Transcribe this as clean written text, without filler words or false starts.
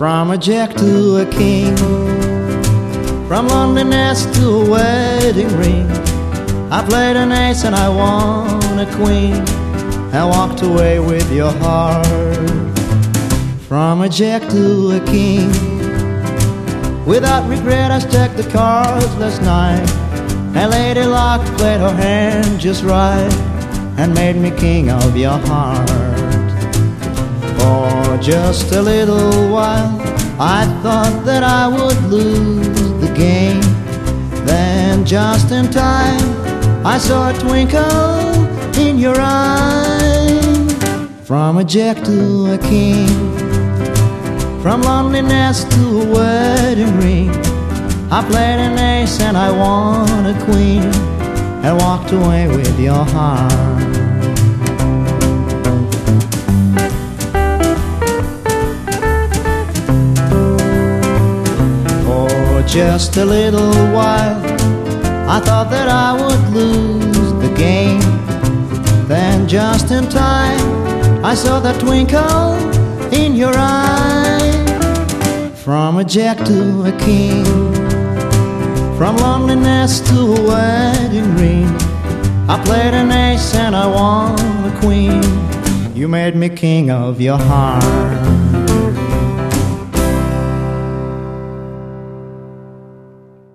From a jack to a king, from loneliness to a wedding ring, I played an ace and I won a queen, and walked away with your heart. From a jack to a king, without regret I stacked the cards last night, and Lady Luck played her hand just right, and made me king of your heart. For just a little while I thought that I would lose the game. Then just in time I saw a twinkle in your eye. From a jack to a king, from loneliness to a wedding ring, I played an ace and I won a queen, and walked away with your heart. Just a little while I thought that I would lose the game. Then just in time I saw that twinkle in your eye. From a jack to a king, from loneliness to a wedding ring, I played an ace and I won a queen. You made me king of your heart.